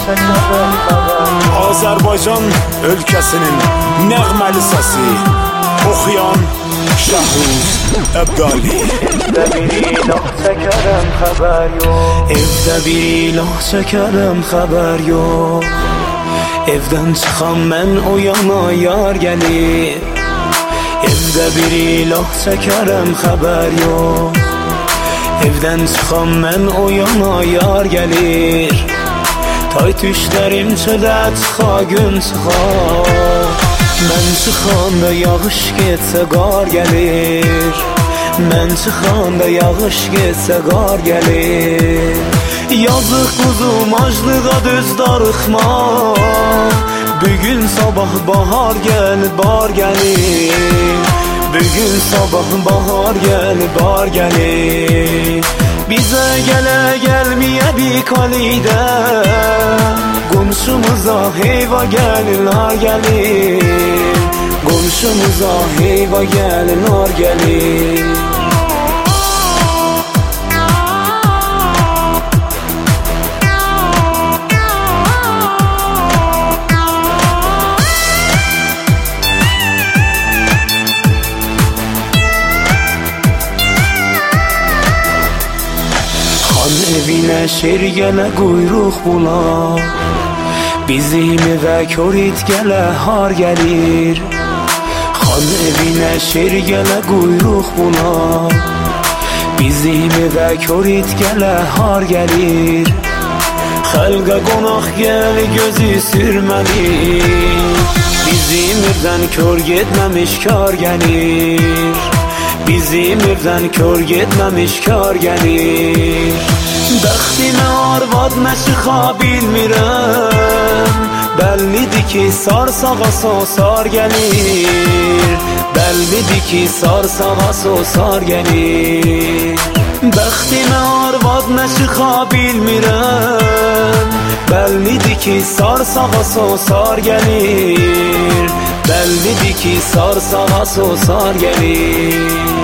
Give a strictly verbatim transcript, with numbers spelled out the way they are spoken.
Azərbaycan ölkəsinin nəğməli səsi oxuyan Şahruz Əbqali. Evdə bir ilah çəkərəm, xəbər yox. Evdə bir ilah çəkərəm, xəbər yox. Evdən çıxam mən o yana yar gəlir. Evdə bir ilah çəkərəm, xəbər yox. Evdən çıxam mən o yana yar gəlir. Tay tüşlərim çölə çıxa gün çıxa. Mən çıxanda yağış getsə qar gəlir. Mən çıxanda yağış getsə qar gəlir. Yazıq quzum aclığa düz darıxma. Bugün sabah bahar gəl bar gəlir. Bugün sabah bahar gəl bar gəlir. Bizə gələ gəlməyə bir kalidə. Qonşumuza heyva gəlinlar gəlir. Qonşumuza heyva gəlinlar gəlir. Xan evinə şer gələ quyruq bula. Bizim evə körit gələ har gəlir. Xan evinə şer gələ quyruq bula. Bizim evə körit gələ har gəlir. Xəlqə qonaq gəl gözü sürməli. Bizim evdən kör getməmiş kar gəlir. Bizim evdən kör getməmiş kar gəlir. Bəxtimə arvad nə çıxa bilmirəm. Bəllidir ki sarsağa sosar gəlir. Bəllidir ki sarsağa sosar gəlir. Bəxtimə arvad nə çıxa bilmirəm. Bəllidir ki sarsağa sosar gəlir. Bəllidir ki sarsağa sosar gəlir.